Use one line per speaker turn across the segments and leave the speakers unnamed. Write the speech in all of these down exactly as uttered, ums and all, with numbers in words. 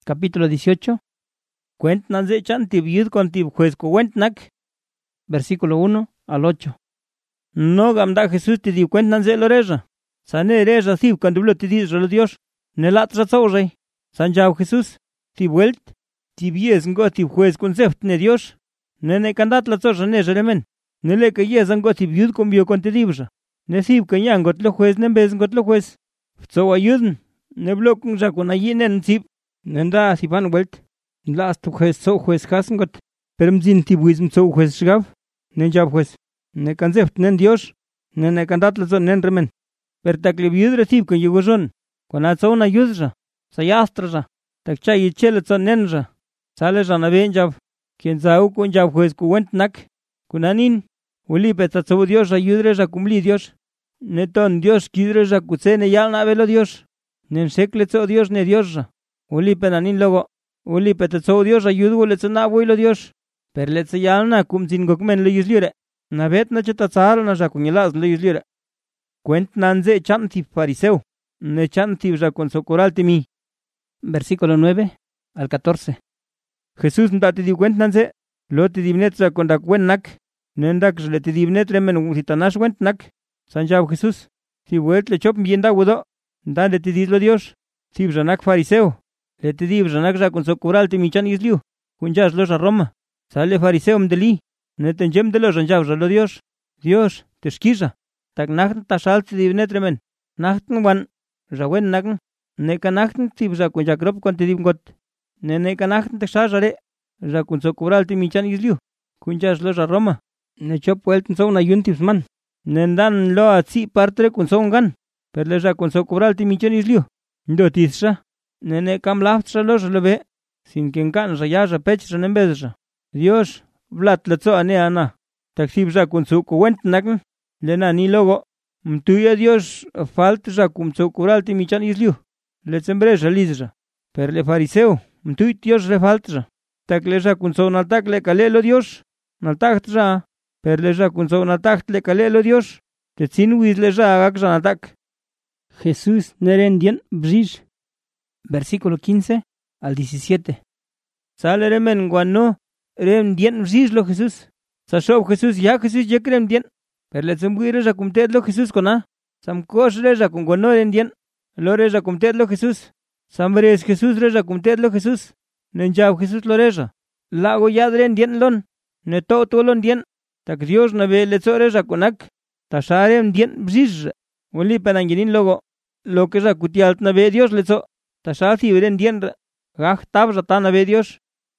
capítulo dieciocho. Cuentan de chan tib yud con tib juez cuentnak, versículo uno al ocho. No gamda Jesús te di cuentan de loreja. Sane reja tib cuando lo te di relo Dios. Nelat ratzauray. San Jau Jesús. Tib vuelt. Tib yes ngo tib juez concept ne Dios. Nene candat la tzorra ne jeremen. Nele que yes ngo tib yud con bio con te dibja. Ne tib que yan got lo juez ne bez got lo juez. Ftzo ayuden. Ne blokun ja con ayinen tib. Nenda tiban vuelt. Last juez so juez hasen got. Permzin tib wism so juez shgav. Ne jab juez. Ne concept nen Dios. Nene candat la tzorra nen remen. Per takle viudre tib con yugojon. Con atzona yudja. Sayastra. Tak chay chele tzon nenja. Sale jana benjab. Quien zau con jab juez cuentnak. Kunanin. Uli petatzo Dios ayudre ja kumli Dios. Neton Dios kidre ja kutsene yalna velo Dios. Nen sekle tzo Dios ne Dios ja. Uli penanin logo. Uli petatzo Dios ayudu le tzona vuelo Dios. Per le yalna kum zin gokmen le yuzlire. Na vet na chetatzar na ja kunyelas le yuzlire. Cuentan ze chanti fariseo. Ne chanti ja con socoralti mi. Versículo nueve al catorce. Jesús ndate di cuentanse, lo te dimnetra con da cuennak, nendak le te dimnetre men usitanash cuentnak, San Jau Jesús, si vuelt le chop bien da wudo, dan le te dislo Dios, si branak fariseo, le te di branak ja con socoralti mi chan isliu, kunjas los a Roma, sale fariseo mdeli, neten jem de los anjav lo Dios, Dios, te skisa, tak nacht tashalt te dimnetre men, nachten wan, rawen nagen, ne kanachten tib ja kun jakrop kon te dim got ne ne kanachten te shajare ja kun so kuralti mi chan isliu kun jas lo ja Roma ne chop welten so na yuntibs man ne dan lo atsi partre kun so gan per le ja kun so kuralti mi chan isliu ndo tisha ne ne kam laft lo lo be sin ken kan ja ja pech ja nembezja Dios vlat le so ane ana taksib ja kun so ku went nagen le na ni logo mtuya Dios falt ja kun so kuralti mi chan isliu le tsembreja lizja. Per le fariseo, mtuit Dios le faltja. Tak le ja kun son altak le kalelo Dios. Naltacht ja. Per le ja kun son altacht le kalelo Dios. Te tsinwis le ja agak ja altak. Jesús nerendien bzish. Versículo quince al diecisiete. Sale remen guano. Rendien bzish lo Jesús. Sashob Jesús ya Jesús ya krem dien. Per le tsembwire ja kumted lo Jesús kona. Samkosh le ja kun guano rendien. Lo reja kumtedlo Jesús. Sambres Jesús reja kumtedlo Jesús. Nenjab Jesús lo reja. Lago yadren dien lon. Ne to tolon dien. Tak Dios na ve lezo reja kunak. Tasharem dien bziz. Wali pananginin logo. Lo que ja kutialt na ve Dios lezo. Tashati veren dien. Gaj tab rata na ve Dios.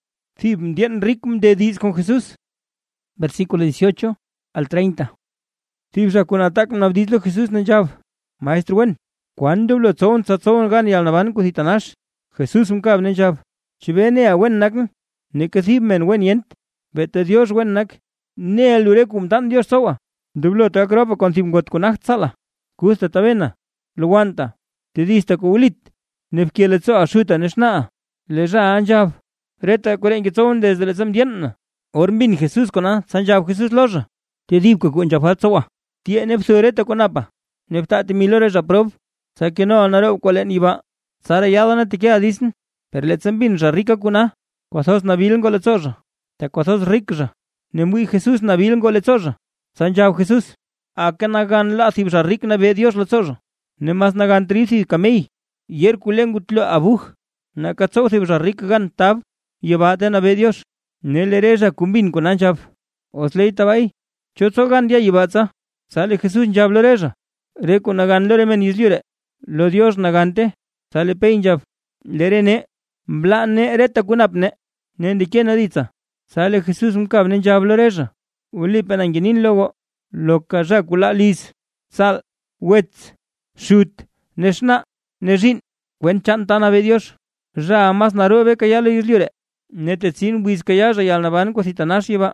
Fib dien rikum de dis con Jesús. Versículo dieciocho al treinta. Fib ja kunatak na dislo Jesús nenjab. Maestro buen. Cuando lo tzon tzon gan yal naban kusitanash, Jesús un cab nenjab. Chibene a wen nak, ne kasib men wen yent, bete Dios wen nak, ne alure kum tan Dios sowa. Dublo ta kropa con sim got kunach sala. Kusta tabena, luwanta, te dista kuulit, nefkiele tzo ashuta neshna. Le ja anjab, reta kuren que tzon desde le zam dien. Ormbin Jesús kona, sanjab Jesús loja. Te dib que kunjab sowa. Tiene psureta konapa. Neftati milores aprov. Sa que no anaro cualen iba. Sara yadana te queda dicen. Per letzem bin ja rica kuna. Quasos nabilen go letzorja. Ta quasos ricja. Nemui Jesús nabilen go letzorja. San Jau Jesús. Aka nagan la tib ja ric na ve Dios letzorja. Nemas nagan trisi kamei. Yer kulen gutlo abuj. Nakatso tib ja ric gan tab. Yebate na ve Dios. Nelereja kumbin kunan jab. Oslei tabai. Chotso gan dia yebatza. Sale Jesús jab loreja. Reku nagan lore men isliure. Lo Dios nagante, sale peinjab, lerene, blane reta kunapne, nendike naditza, sale Jesús un cab nenjab loreja, uli penanginin logo, lo kajakula lis, sal, wetz, shut, neshna, nejin, wen chantana ve Dios, ja amas narobe kayalo isliure, netetzin wis kayaya yal naban cositanash iba,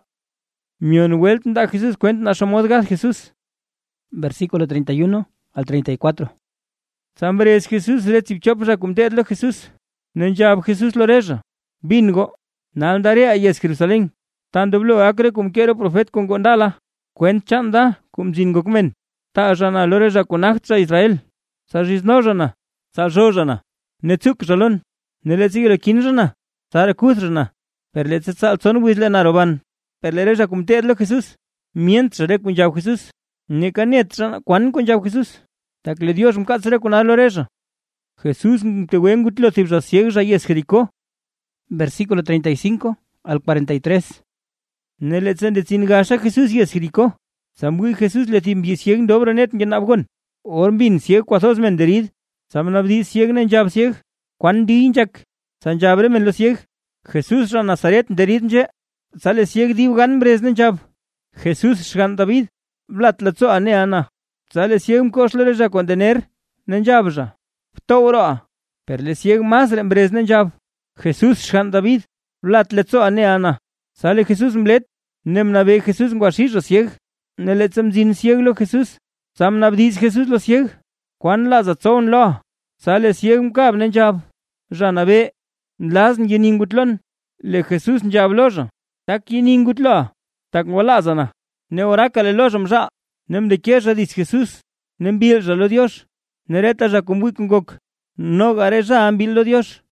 mion welten da Jesús cuentan a shomodgas Jesús. Versículo treinta y uno al treinta y cuatro. Sambres Jesús retzip chopra kumtedlo Jesús. Nenjab Jesús lo reja. Bingo. Naldare ayes Jerusalén. Tan doblo acre cum quiero profet con gondala. Cuen chanda cum zingokmen. Ta jana lo reja con achtra Israel. Sa jisnojana. Sa jojana. Netzuk jalon. ne le tziglo kinrana, sara kuthrana, per le tzatzal son wizle naroban, per le reja kumteedlo Jesús, mientras re kunjaw Jesús, ne kanet kwan kunjaw Jesús, tak le Dios mkatsre kunalo reja. Jesús te wengutlo tibra ciega y es Jericó. Versículo treinta y cinco al cuarenta y tres. Ne le tzen de tzingasha Jesús y es Jericó. Samui Jesús le timbi cieg dobra net ngen abgon. Orbin cieg kwasos menderid. Samnabdi cieg nen jab cieg. Kwan di injak. San jabre men lo cieg. Jesús ra Nazaret derid nje. Sale cieg di ugan brez nen jab. Jesús shgan David. Blat latzo ane ana. Sale cieg mkosh le reja kondener. Nen jabja. Ptowra. Per le cieg mas rembrez nen jab. Jesús shgan David. Blat latzo ane ana. Sale Jesús mlet. Nem nabe Jesús ngwashish lo cieg. Ne le tsam zin cieg lo Jesús. Sam nabdiz Jesús lo cieg. Kwan la zatzon lo. Sale cieg mkab nen jab. Janabe. Nlas nyeningutlon. Le Jesús njab loja. Tak yeningutlo. Tak ngwalazana. Ne oraka le loja mja. Nem de kieja dis Jesús. Nem bilja lo Dios. Nereta ja kumbuik ngok. No gareja ambil lo Dios.